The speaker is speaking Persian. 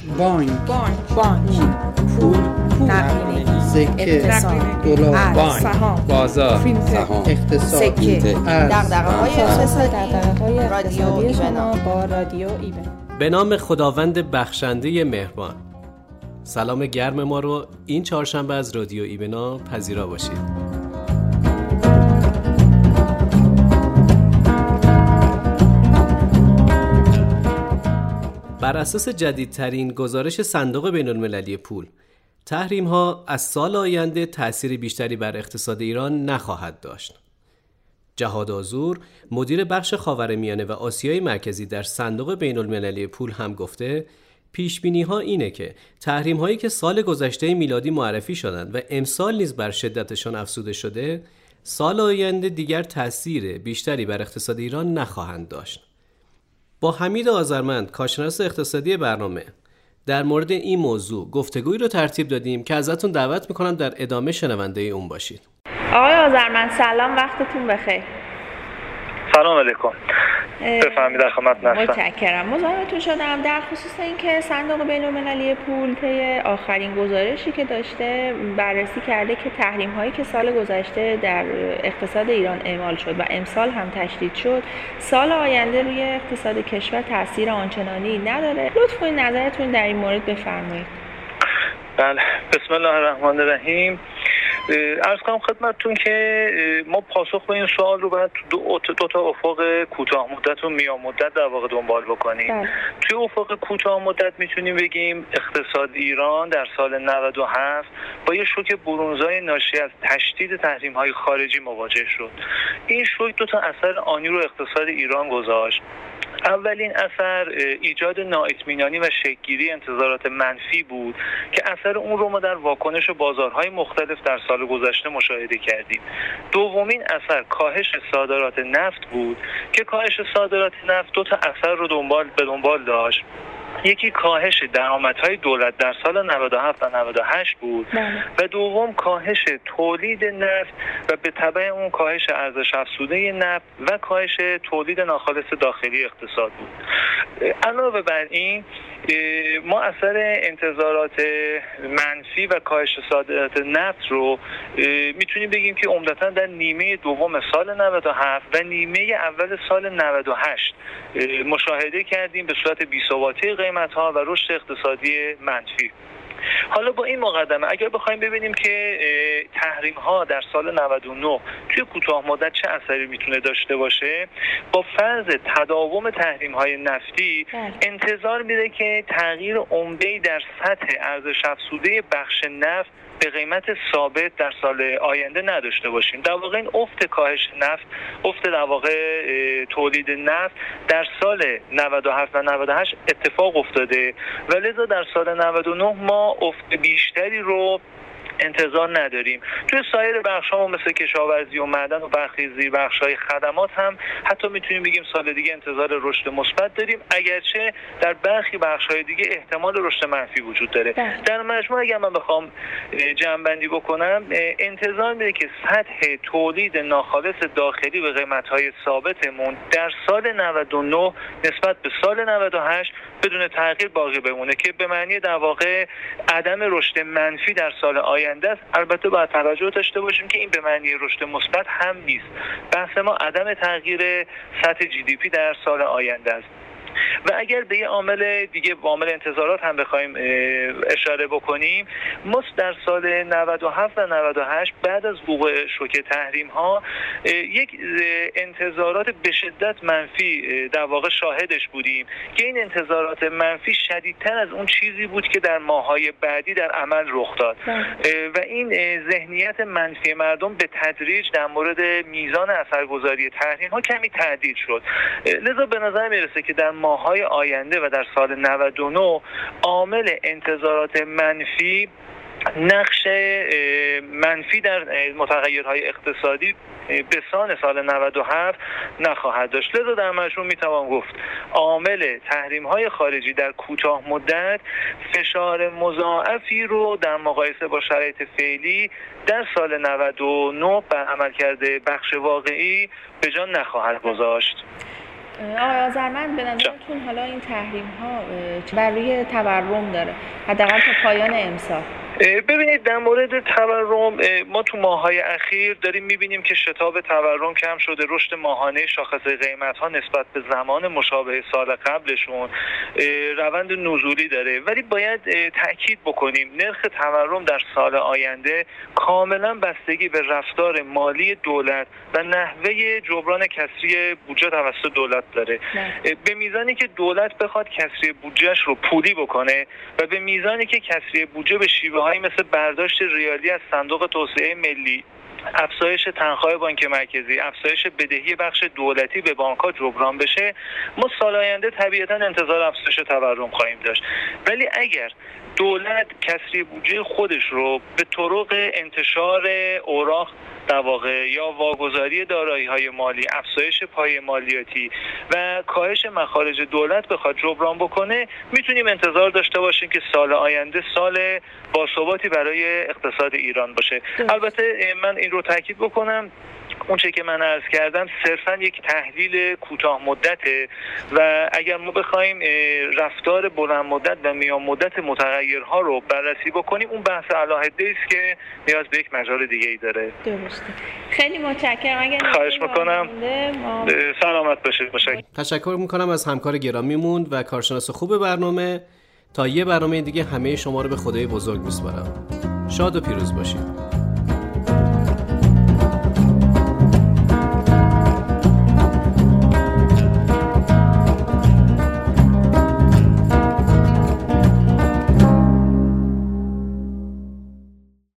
بانک، پول، نقدینگی، سکه، اقتصاد، دلار، سهام، بازار، اقتصاد، سکه، دغدغه‌های اقتصادی، رادیو شما با رادیو ایبن. به نام خداوند بخشنده مهربان. سلام گرم ما رو این چهارشنبه از رادیو ایبنا پذیرا باشید. بر اساس جدیدترین گزارش صندوق بین‌المللی پول، تحریم‌ها از سال آینده تأثیر بیشتری بر اقتصاد ایران نخواهد داشت. جهاد آذور، مدیر بخش خاورمیانه و آسیای مرکزی در صندوق بین‌المللی پول هم گفته پیشبینی‌ها اینه که تحریم‌هایی که سال گذشته میلادی معرفی شدند و امسال نیز بر شدتشان افزوده شده، سال آینده دیگر تأثیر بیشتری بر اقتصاد ایران نخواهند داشت. با حمید آذرمند، کارشناس اقتصادی برنامه، در مورد این موضوع گفتگویی رو ترتیب دادیم که ازتون دعوت میکنم در ادامه شنونده اون باشید. آقای آذرمند سلام، وقتتون بخیر. سلام علیکم. بفرمایید، در خدمت هستم. متشکرم. مزاحمتون شدم در خصوص اینکه صندوق بین‌المللی پول طی آخرین گزارشی که داشته بررسی کرده که تحریم‌هایی که سال گذشته در اقتصاد ایران اعمال شد و امسال هم تشدید شد، سال آینده روی اقتصاد کشور تاثیر آنچنانی نداره. لطف کنید نظرتون در این مورد بفرمایید. بله، بسم الله الرحمن الرحیم. عرض کنم خدمتتون که ما پاسخ به این سوال رو باید دو تا افق کوتاه مدت و میان مدت در واقع دنبال بکنیم. توی افق کوتاه مدت میتونیم بگیم اقتصاد ایران در سال 97 با یه شوک برونزای ناشی از تشدید تحریم‌های خارجی مواجه شد. این شوک دو تا اثر آنی رو اقتصاد ایران گذاشت. اولین اثر ایجاد نااطمینانی و شکل‌گیری انتظارات منفی بود که اثر اون رو ما در واکنش بازارهای مختلف در سال گذشته مشاهده کردیم. دومین اثر کاهش صادرات نفت بود که کاهش صادرات نفت دو تا اثر رو به دنبال داشت. یکی کاهش درآمدهای دولت در سال 97 و 98 بود و دوم کاهش تولید نفت و به تبع اون کاهش ارزش افزوده نفت و کاهش تولید ناخالص داخلی اقتصاد بود. علاوه بر این ما اثر انتظارات منفی و کاهش صادرات نفت رو میتونیم بگیم که عمدتاً در نیمه دوم سال 97 و نیمه اول سال 98 مشاهده کردیم به صورت بی‌ثباتی قیمت‌ها و رشد اقتصادی منفی. حالا با این مقدمه اگر بخوایم ببینیم که تحریم‌ها در سال 99 توی کوتاه مدت چه اثری میتونه داشته باشه، با فرض تداوم تحریم‌های نفتی انتظار میره که تغییر عمده‌ای در سطح ارزش افزوده بخش نفت به قیمت ثابت در سال آینده نداشته باشیم. در واقع این افت کاهش نفت، افت در واقع تولید نفت در سال 97 و 98 اتفاق افتاده و لذا در سال 99 ما افت بیشتری رو انتظار نداریم. توی سایر بخش‌ها مثل کشاورزی و معدن و برخی زیربخش‌های خدمات هم حتی میتونیم بگیم سال دیگه انتظار رشد مثبت داریم، اگرچه در برخی بخش‌های دیگه احتمال رشد منفی وجود داره. در مجموع اگر من بخوام جمع‌بندی بکنم، انتظار میره که سطح تولید ناخالص داخلی به قیمت‌های ثابتمون در سال 99 نسبت به سال 98 بدون تغییر باقی بمونه که به معنی در واقع عدم رشد منفی در سال آینده است. البته باید توجه داشته باشیم که این به معنی رشد مثبت هم نیست. بحث ما عدم تغییر سطح GDP در سال آینده است. و اگر به یه عامل دیگه، عامل انتظارات هم بخوایم اشاره بکنیم، ما در سال 97 و 98 بعد از وقوع شوک تحریم ها یک انتظارات به شدت منفی در واقع شاهدش بودیم که این انتظارات منفی شدیدتر از اون چیزی بود که در ماه‌های بعدی در عمل رخ داد و این ذهنیت منفی مردم به تدریج در مورد میزان اثرگذاری تحریم ها کمی تعدیل شد. لذا به نظر میرسه که در ماه‌های آینده و در سال 99 عامل انتظارات منفی نقش منفی در متغیرهای اقتصادی به سان سال 97 نخواهد داشت. لذا در مجموع میتوان گفت عامل تحریم‌های خارجی در کوتاه مدت فشار مضاعفی رو در مقایسه با شرایط فعلی در سال 99 بر عملکرد بخش واقعی به جا نخواهد گذاشت. آقای آذرمند به نظرتون حالا این تحریم ها بر روی تورم داره حداقل تا پایان امسال؟ ببینید در مورد تورم ما تو ماه‌های اخیر داریم می‌بینیم که شتاب تورم کم شده، رشد ماهانه شاخص قیمت‌ها نسبت به زمان مشابه سال قبلشون روند نزولی داره، ولی باید تأکید بکنیم نرخ تورم در سال آینده کاملا بستگی به رفتار مالی دولت و نحوه جبران کسری بودجه توسط دولت داره. به میزانی که دولت بخواد کسری بودجهش رو پولی بکنه و به میزانی که کسری بودجه به شیوه مثل برداشت ریالی از صندوق توسعه ملی، افزایش تنخواه بانک مرکزی، افزایش بدهی بخش دولتی به بانک‌ها جبران بشه، ما سال آینده طبیعتاً انتظار افزایش تورم خواهیم داشت. ولی اگر دولت کسری بودجه خودش رو به طرق انتشار اوراق در واقع یا واگذاری دارایی‌های مالی، افزایش پایه مالیاتی و کاهش مخارج دولت بخواد جبران بکنه، میتونیم انتظار داشته باشیم که سال آینده سال باثباتی برای اقتصاد ایران باشه. البته من این رو تاکید بکنم، اون چه که من عرض کردم صرفاً یک تحلیل کوتاه مدته و اگر ما بخوایم رفتار بلند مدت و میان مدت متغیرها رو بررسی بکنیم، اون بحث علاهده است که نیاز به یک مجال دیگه‌ای داره. درسته. خیلی متشکرم. اگر خواهش می‌کنم. سلامت باشید. تشکر می‌کنم از همکار گرامیمون و کارشناس خوب برنامه. تا یه برنامه دیگه همه شما رو به خدای بزرگ می‌سپارم. شاد و پیروز باشید.